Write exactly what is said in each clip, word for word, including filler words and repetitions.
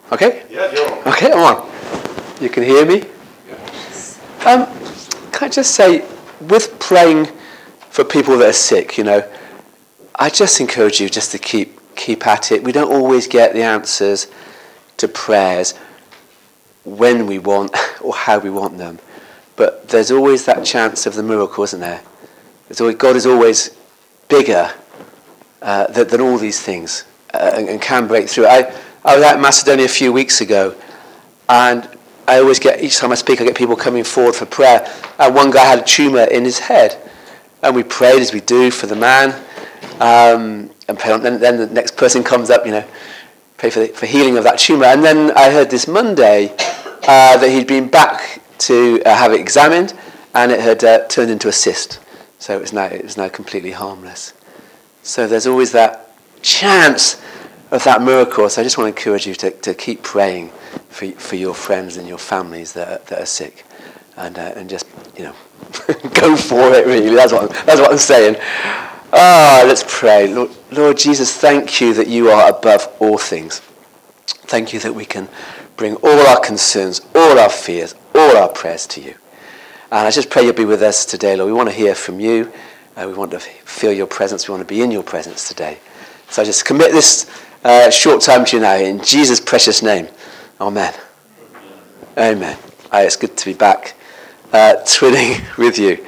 Okay? Yeah, you're on. Okay, come on. You can hear me? Um, can I just say, with praying for people that are sick, you know, I just encourage you just to keep keep at it. We don't always get the answers to prayers when we want or how we want them. But there's always that chance of the miracle, isn't there? There's always, God is always bigger uh, than, than all these things uh, and, and can break through. I, I was out in Macedonia a few weeks ago, and I always get, each time I speak, I get people coming forward for prayer. And one guy had a tumour in his head, and we prayed as we do for the man. Um, and pray on, then, then the next person comes up, you know, pray for, the, for healing of that tumour. And then I heard this Monday uh, that he'd been back to uh, have it examined, and it had uh, turned into a cyst. So it was now it was now completely harmless. So there's always that chance of that miracle. So I just want to encourage you to, to keep praying for for your friends and your families that are, that are sick, and uh, and just you know go for it. Really, that's what I'm, that's what I'm saying. Ah, let's pray. Lord, Lord Jesus, thank you that you are above all things. Thank you that we can bring all our concerns, all our fears, all our prayers to you. And I just pray you'll be with us today, Lord. We want to hear from you. Uh, we want to feel your presence. We want to be in your presence today. So I just commit this uh, short time to you now in Jesus' precious name. Amen. Amen. Oh, it's good to be back uh, twinning with you.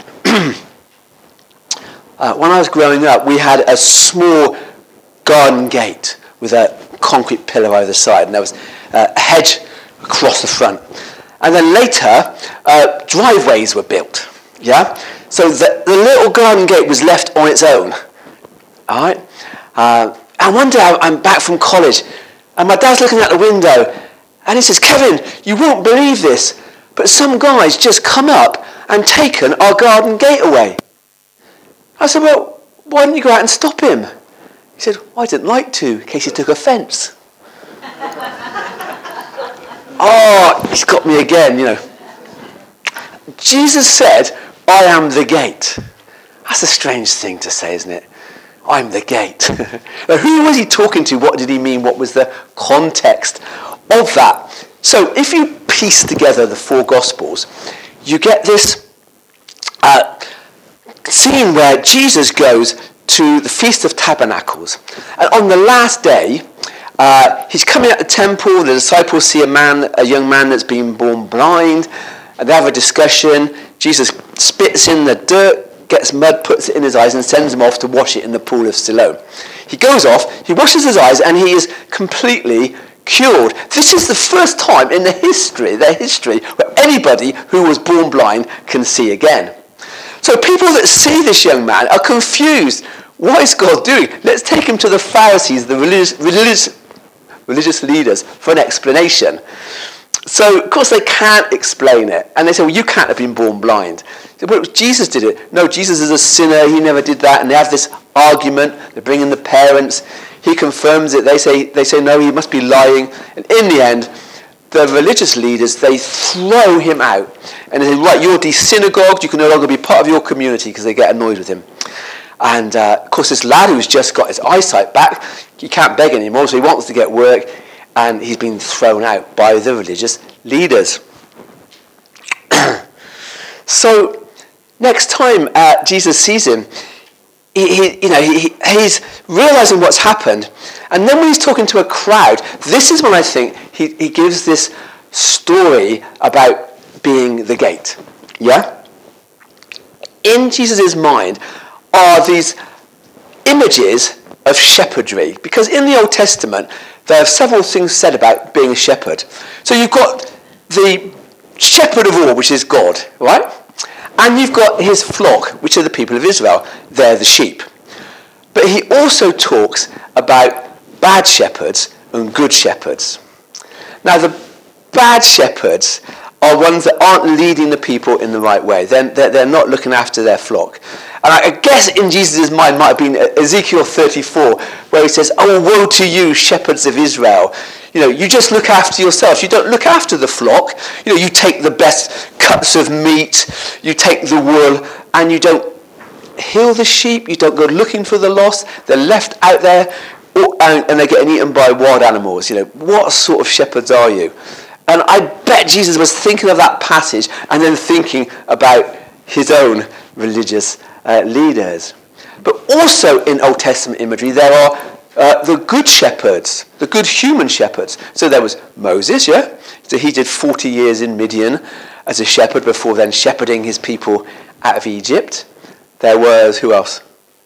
Uh, when I was growing up, we had a small garden gate with a concrete pillar either side, and there was uh, a hedge across the front. And then later, uh, driveways were built, yeah? So the, the little garden gate was left on its own, all right? Uh, and one day I'm back from college, and my dad's looking out the window, and he says, Kevin, you won't believe this, but some guy's just come up and taken our garden gate away. I said, well, why didn't you go out and stop him? He said, well, I didn't like to, in case he took offence. Oh, he's got me again, you know. Jesus said, I am the gate. That's a strange thing to say, isn't it? I'm the gate. Now, who was he talking to? What did he mean? What was the context of that? So if you piece together the four Gospels, you get this uh, scene where Jesus goes to the Feast of Tabernacles. And on the last day, uh, he's coming out the temple. The disciples see a man, a young man that's been born blind. And they have a discussion. Jesus spits in the dirt, gets mud, puts it in his eyes, and sends him off to wash it in the pool of Siloam. He goes off, he washes his eyes, and he is completely cured. This is the first time in the history, their history, where anybody who was born blind can see again. So people that see this young man are confused. What is God doing? Let's take him to the Pharisees, the religious, religious, religious leaders, for an explanation. So, of course, they can't explain it. And they say, well, you can't have been born blind. Say, well, Jesus did it. No, Jesus is a sinner. He never did that. And they have this argument. They bring in the parents. He confirms it. They say, they say no, he must be lying. And in the end, the religious leaders, they throw him out. And they say, right, you're de-synagogued. You can no longer be part of your community, because they get annoyed with him. And, uh, of course, this lad who's just got his eyesight back, he can't beg anymore, so he wants to get work. And he's been thrown out by the religious leaders. So, next time uh, Jesus sees him, he, he, you know, he, he's realizing what's happened. And then when he's talking to a crowd, this is when I think he, he gives this story about being the gate. Yeah? In Jesus' mind are these images of shepherdry. Because in the Old Testament, there are several things said about being a shepherd. So you've got the shepherd of all, which is God, right? And you've got his flock, which are the people of Israel. They're the sheep. But he also talks about bad shepherds and good shepherds. Now, the bad shepherds are ones that aren't leading the people in the right way. They're, they're, they're not looking after their flock. And I guess in Jesus' mind might have been Ezekiel thirty-four, where he says, oh, woe to you, shepherds of Israel. You know, you just look after yourselves. You don't look after the flock. You know, you take the best cuts of meat, you take the wool, and you don't heal the sheep. You don't go looking for the lost. They're left out there and, and they're getting eaten by wild animals. You know, what sort of shepherds are you? And I bet Jesus was thinking of that passage and then thinking about his own religious uh, leaders. But also in Old Testament imagery, there are uh, the good shepherds, the good human shepherds. So there was Moses, yeah? So he did forty years in Midian as a shepherd before then shepherding his people out of Egypt. There was, who else?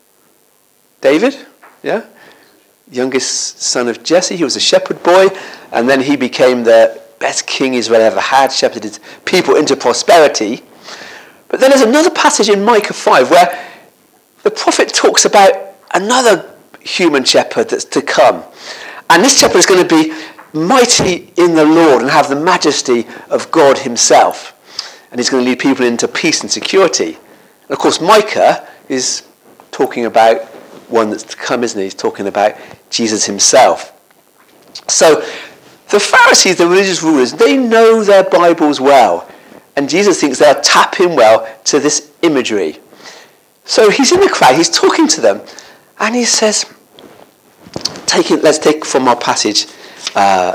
David, yeah? Youngest son of Jesse. He was a shepherd boy, and then he became the best king Israel ever had, shepherded people into prosperity. But then there's another passage in Micah five where the prophet talks about another human shepherd that's to come. And this shepherd is going to be mighty in the Lord and have the majesty of God himself. And he's going to lead people into peace and security. And of course, Micah is talking about one that's to come, isn't he? He's talking about Jesus himself. So the Pharisees, the religious rulers, they know their Bibles well. And Jesus thinks they'll tap in well to this imagery. So he's in the crowd, he's talking to them, and he says, take it, let's take from our passage uh,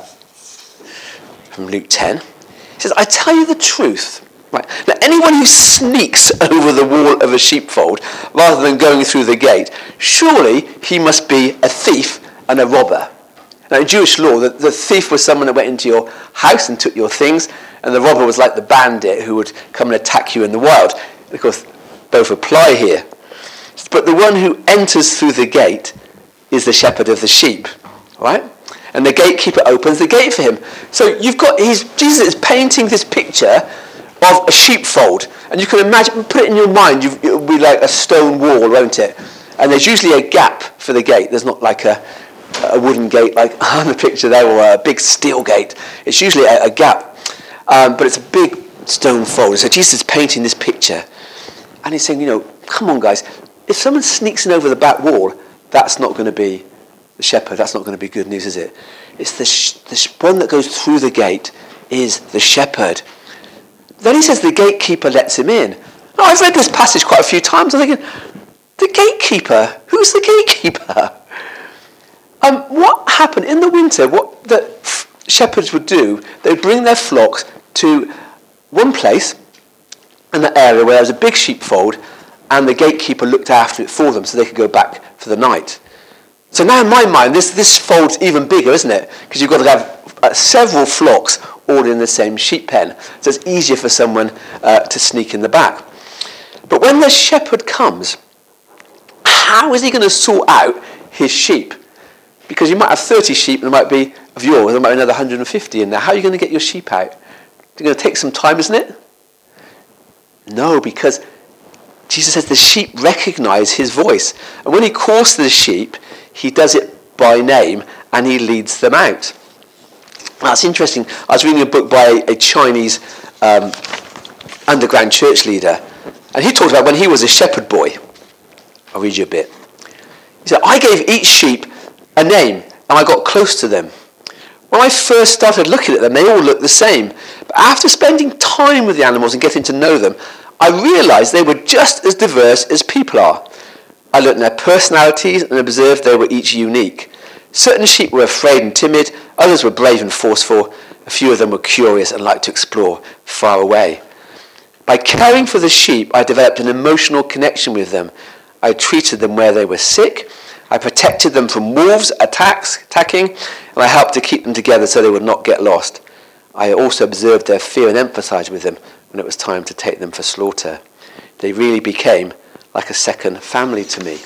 from Luke ten. He says, I tell you the truth. Right. Now, anyone who sneaks over the wall of a sheepfold rather than going through the gate, surely he must be a thief and a robber. Now, in Jewish law, the, the thief was someone that went into your house and took your things, and the robber was like the bandit who would come and attack you in the wild. And of course, both apply here. But the one who enters through the gate is the shepherd of the sheep, right? And the gatekeeper opens the gate for him. So you've got, he's, Jesus is painting this picture of a sheepfold. And you can imagine, put it in your mind, you've, it'll be like a stone wall, won't it? And there's usually a gap for the gate. There's not like a, a wooden gate like on the picture there, or a big steel gate. It's usually a, a gap. Um, but it's a big stone fold. So Jesus is painting this picture. And he's saying, you know, come on, guys. If someone sneaks in over the back wall, that's not going to be the shepherd. That's not going to be good news, is it? It's the, sh- the sh- one that goes through the gate is the shepherd. Then he says the gatekeeper lets him in. Now, I've read this passage quite a few times. I'm thinking, the gatekeeper? Who's the gatekeeper? Um, what happened in the winter, what the f- shepherds would do, they'd bring their flocks to one place in the area where there was a big sheepfold, and the gatekeeper looked after it for them so they could go back for the night. So now in my mind, this, this fold's even bigger, isn't it? Because you've got to have uh, several flocks all in the same sheep pen. So it's easier for someone uh, to sneak in the back. But when the shepherd comes, how is he going to sort out his sheep? Because you might have thirty sheep and there might be, of yours, there might be another one hundred fifty in there. How are you going to get your sheep out? It's going to take some time, isn't it? No, because Jesus says the sheep recognize his voice. And when he calls to the sheep, he does it by name and he leads them out. That's interesting. I was reading a book by a Chinese um, underground church leader, and he talked about when he was a shepherd boy. I'll read you a bit. He said, I gave each sheep a name and I got close to them. When I first started looking at them, they all looked the same. But after spending time with the animals and getting to know them, I realized they were just as diverse as people are. I looked at their personalities and observed they were each unique. Certain sheep were afraid and timid, others were brave and forceful, a few of them were curious and liked to explore far away. By caring for the sheep, I developed an emotional connection with them. I treated them where they were sick, I protected them from wolves attacks, attacking, and I helped to keep them together so they would not get lost. I also observed their fear and empathized with them when it was time to take them for slaughter. They really became like a second family to me.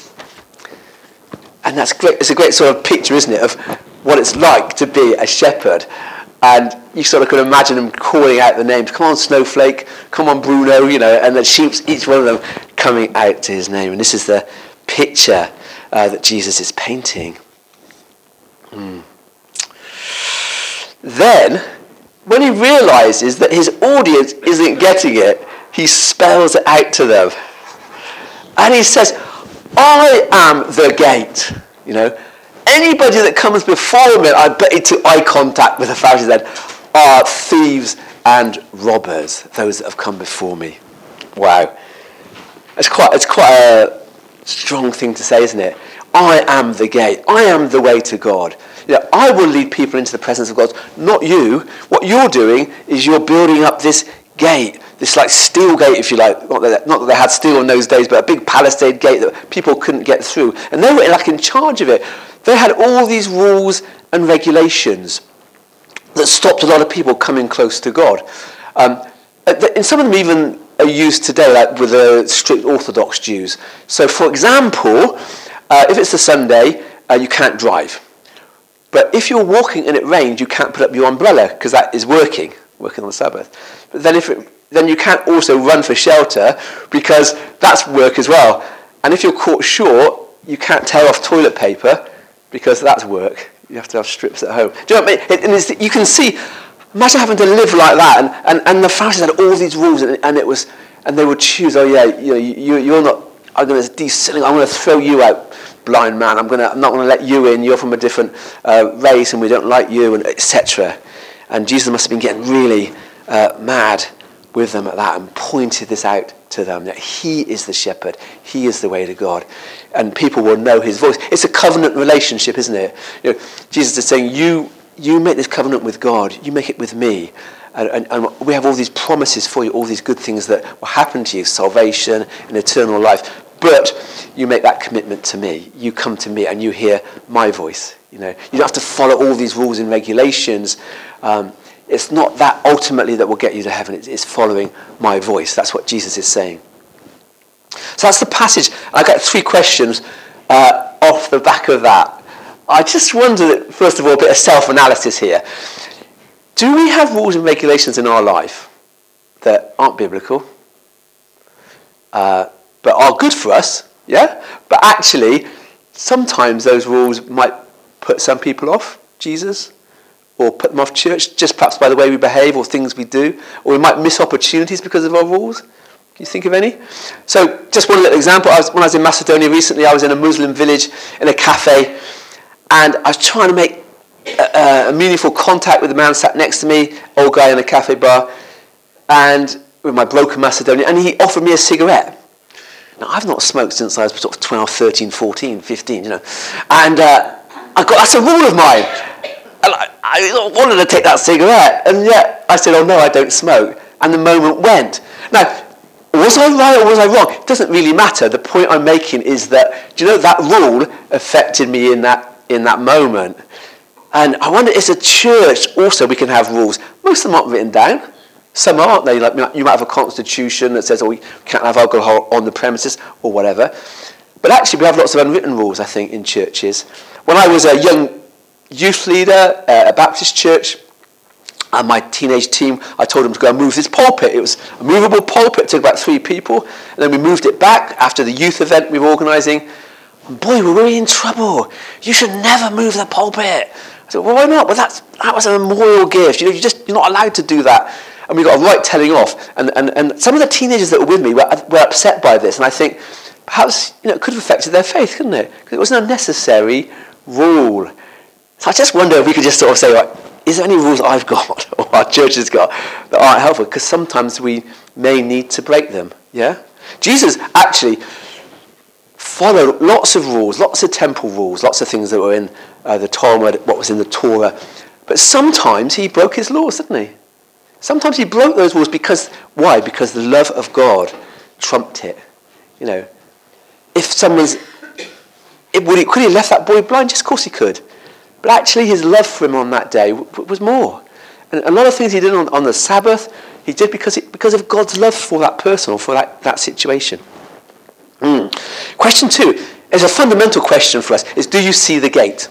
And that's great. It's a great sort of picture, isn't it, of what it's like to be a shepherd. And you sort of can imagine them calling out the names. Come on, Snowflake. Come on, Bruno. You know, and the sheep, each one of them coming out to his name. And this is the picture uh, that Jesus is painting. Hmm. Then, when he realizes that his audience isn't getting it, he spells it out to them. And he says, I am the gate. You know, anybody that comes before me, I bet you to eye contact with the Pharisees then, are thieves and robbers, those that have come before me. Wow. It's quite, it's quite a strong thing to say, isn't it? I am the gate. I am the way to God. You know, I will lead people into the presence of God, not you. What you're doing is you're building up this gate, this like steel gate, if you like. Not that, not that they had steel in those days, but a big palisade gate that people couldn't get through. And they were like in charge of it. They had all these rules and regulations that stopped a lot of people coming close to God. Um, and some of them even are used today, like with the strict Orthodox Jews. So, for example, uh, if it's a Sunday, uh, you can't drive. But if you're walking and it rains, you can't put up your umbrella because that is working, working on the Sabbath. But then if it, then you can't also run for shelter because that's work as well. And if you're caught short, you can't tear off toilet paper because that's work. You have to have strips at home. Do you know what I mean? It, and it's, you can see, imagine having to live like that. And, and, and the Pharisees had all these rules, and, and it was, and they would choose. Oh yeah, you know, you, you're not. I'm going to de-seal. I'm going to throw you out, blind man. I'm going to. I'm not going to let you in. You're from a different uh, race, and we don't like you, and et cetera. And Jesus must have been getting really uh, mad with them at that, and pointed this out to them that He is the shepherd. He is the way to God, and people will know His voice. It's a covenant relationship, isn't it? You know, Jesus is saying, "You, you make this covenant with God. You make it with me." And, and, and we have all these promises for you, all these good things that will happen to you, salvation and eternal life. But you make that commitment to me. You come to me and you hear my voice. You know, you don't have to follow all these rules and regulations. Um, it's not that ultimately that will get you to heaven. It's, it's following my voice. That's what Jesus is saying. So that's the passage. I got three questions uh, off the back of that. I just wonder, first of all, a bit of self-analysis here. Do we have rules and regulations in our life that aren't biblical, uh, but are good for us, yeah? But actually, sometimes those rules might put some people off Jesus, or put them off church, just perhaps by the way we behave or things we do, or we might miss opportunities because of our rules. Can you think of any? So, just one little example. I was, when I was in Macedonia recently, I was in a Muslim village in a cafe, and I was trying to make A, a meaningful contact with the man sat next to me, old guy in a cafe bar, and with my broken Macedonian, and he offered me a cigarette. Now, I've not smoked since I was sort of twelve, thirteen, fourteen, fifteen, you know, and uh, I got that's a rule of mine. And I, I wanted to take that cigarette, and yet I said, "Oh no, I don't smoke," and the moment went. Now, was I right or was I wrong? It doesn't really matter. The point I'm making is that, do you know, that rule affected me in that in that moment. And I wonder, as a church, also we can have rules. Most of them aren't written down. Some aren't they? Like you might have a constitution that says, "Oh, we can't have alcohol on the premises," or whatever. But actually, we have lots of unwritten rules, I think, in churches. When I was a young youth leader at a Baptist church, and my teenage team, I told them to go and move this pulpit. It was a movable pulpit. It took about three people, and then we moved it back after the youth event we were organising. And boy, we're really in trouble. You should never move the pulpit. I said, well, why not? Well, that's, that was a memorial gift. You know, you just, you're not allowed to do that. And we got a right telling off. And, and, and some of the teenagers that were with me were, were upset by this. And I think perhaps, you know, it could have affected their faith, couldn't it? Because it was an unnecessary rule. So I just wonder if we could just sort of say, like, is there any rules I've got or our church has got that aren't helpful? Because sometimes we may need to break them, yeah? Jesus actually followed lots of rules, lots of temple rules, lots of things that were in uh, the Talmud, what was in the Torah. But sometimes he broke his laws, didn't he? Sometimes he broke those rules because, why? Because the love of God trumped it. You know, if someone's, it, would he, could he have left that boy blind? Yes, of course he could. But actually his love for him on that day w- was more. And a lot of things he did on, on the Sabbath, he did because, it, because of God's love for that person or for that, that situation. Mm. Question two is a fundamental question for us, is do you see the gate?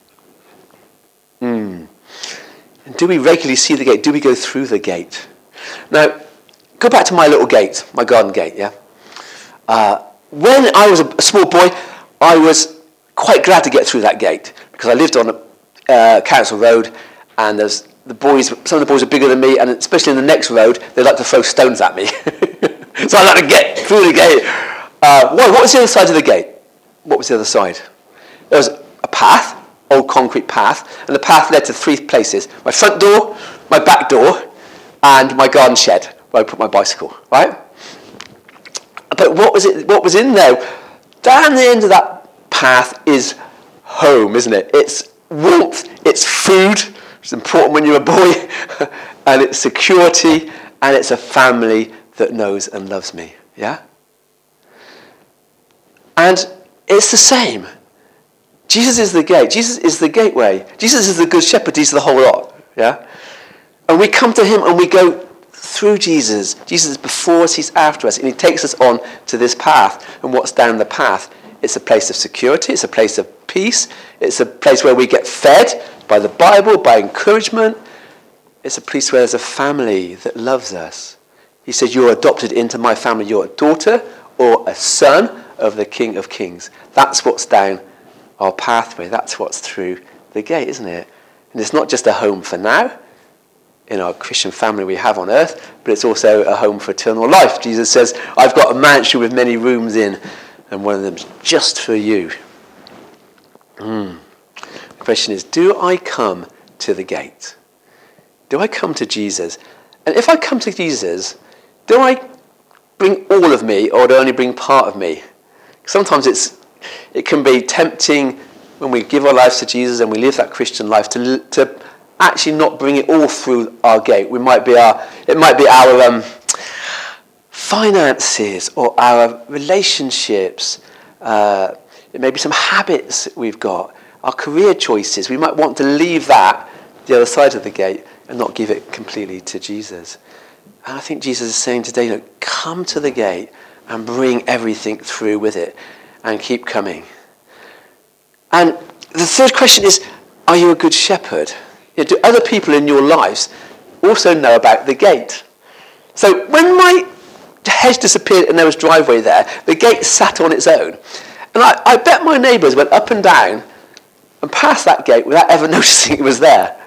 Mm. And do we regularly see the gate? Do we go through the gate? Now, go back to my little gate, my garden gate, yeah? Uh, when I was a, a small boy, I was quite glad to get through that gate because I lived on a uh, council road and there's the boys, some of the boys are bigger than me, and especially in the next road, they like to throw stones at me. So I like to get through the gate. Uh, what, what was the other side of the gate? What was the other side? There was a path, old concrete path, and the path led to three places. My front door, my back door, and my garden shed, where I put my bicycle, right? But what was it? What was in there? Down the end of that path is home, isn't it? It's warmth, it's food, it's important when you're a boy, and it's security, and it's a family that knows and loves me, yeah? And it's the same. Jesus is the gate. Jesus is the gateway. Jesus is the good shepherd. He's the whole lot, yeah? And we come to him and we go through Jesus. Jesus is before us, he's after us, and he takes us on to this path. And what's down the path? It's a place of security, it's a place of peace, it's a place where we get fed by the Bible, by encouragement. It's a place where there's a family that loves us. He said, you're adopted into my family, you're a daughter or a son of the King of Kings. That's what's down our pathway, that's what's through the gate, isn't it? And it's not just a home for now, in our Christian family we have on earth, but it's also a home for eternal life. Jesus says, I've got a mansion with many rooms in, and one of them's just for you. Mm. The question is, do I come to the gate? Do I come to Jesus? And if I come to Jesus, do I bring all of me, or do I only bring part of me? Sometimes it's it can be tempting when we give our lives to Jesus and we live that Christian life to to actually not bring it all through our gate. We might be our, it might be our um, finances or our relationships. Uh, it may be some habits we've got, our career choices. We might want to leave that the other side of the gate and not give it completely to Jesus. And I think Jesus is saying today, look, come to the gate and bring everything through with it and keep coming. And the third question is, are you a good shepherd? You know, do other people in your lives also know about the gate? So when my hedge disappeared and there was driveway there, the gate sat on its own. And I, I bet my neighbours went up and down and past that gate without ever noticing it was there.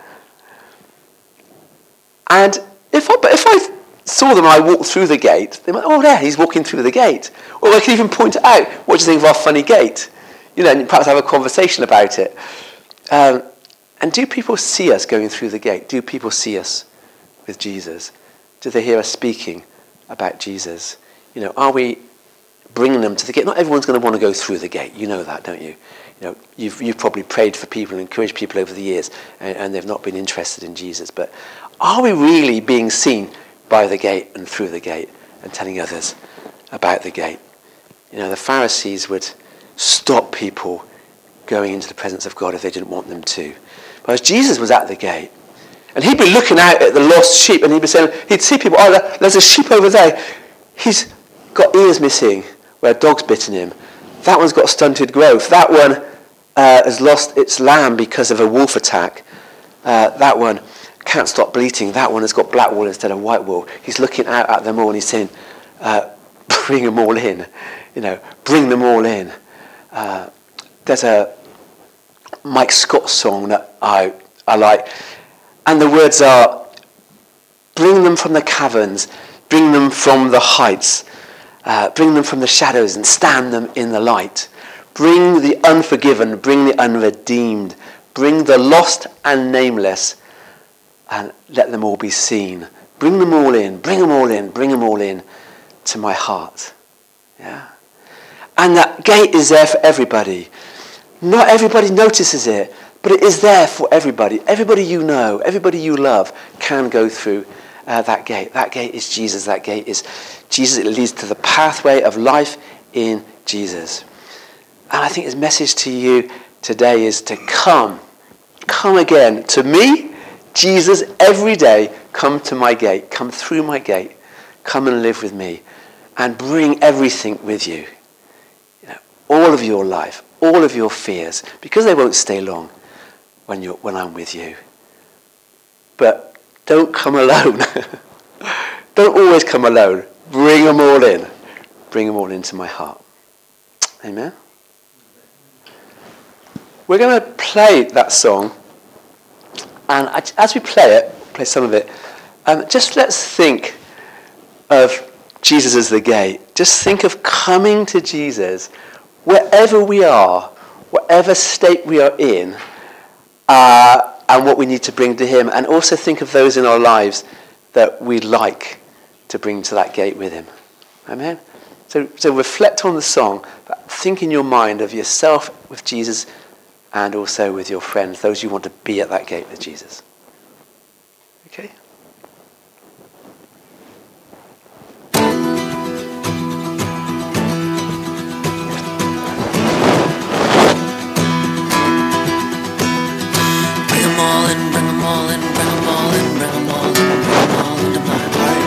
And if I, but if I saw them and I walked through the gate, they might, oh, there, he's walking through the gate. Or I could even point it out. What do you think of our funny gate? You know, and perhaps have a conversation about it. Um, and do people see us going through the gate? Do people see us with Jesus? Do they hear us speaking about Jesus? You know, are we bringing them to the gate? Not everyone's going to want to go through the gate. You know that, don't you? You know, you've you've probably prayed for people and encouraged people over the years, and, and they've not been interested in Jesus. But are we really being seen by the gate and through the gate and telling others about the gate? You know, the Pharisees would stop people going into the presence of God if they didn't want them to. Whereas Jesus was at the gate, and he'd be looking out at the lost sheep, and he'd be saying, he'd see people, oh, there's a sheep over there. He's got ears missing where a dog's bitten him. That one's got stunted growth. That one uh, has lost its lamb because of a wolf attack. Uh, that one can't stop bleating. That one has got black wool instead of white wool. He's looking out at them all and he's saying, uh, bring them all in. You know, bring them all in. Uh, there's a Mike Scott song that I I like, and the words are, bring them from the caverns, bring them from the heights, uh, bring them from the shadows and stand them in the light. Bring the unforgiven, bring the unredeemed, bring the lost and nameless, and let them all be seen. Bring them all in, bring them all in, bring them all in to my heart. Yeah. And that gate is there for everybody. Not everybody notices it, but it is there for everybody. Everybody you know, everybody you love can go through uh, that gate. That gate is Jesus. That gate is Jesus. It leads to the pathway of life in Jesus. And I think his message to you today is to come. Come again. To me, Jesus, every day, come to my gate. Come through my gate. Come and live with me. And bring everything with you. You know, all of your life. All of your fears, because they won't stay long when you're when I'm with you. But don't come alone. Don't always come alone. Bring them all in. Bring them all into my heart. Amen. We're going to play that song, and as we play it, play some of it, um, just let's think of Jesus as the gate. Just think of coming to Jesus wherever we are, whatever state we are in, uh, and what we need to bring to him. And also think of those in our lives that we'd like to bring to that gate with him. Amen? So, so reflect on the song, but think in your mind of yourself with Jesus and also with your friends, those you want to be at that gate with Jesus. Okay? Bring them all in, bring them all in, bring them all in, bring them all in, bring them all into my heart.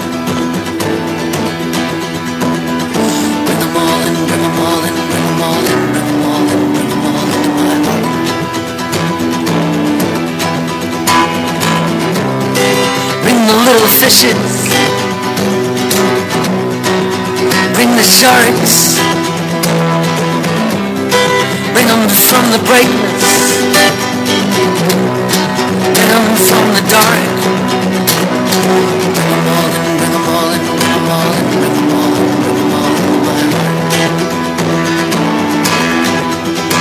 Bring them all in, bring them all in, bring them all in, bring them all in, bring them all into my heart. Bring the little fishes, bring the sharks, bring them from the brightness, bring them from the dark.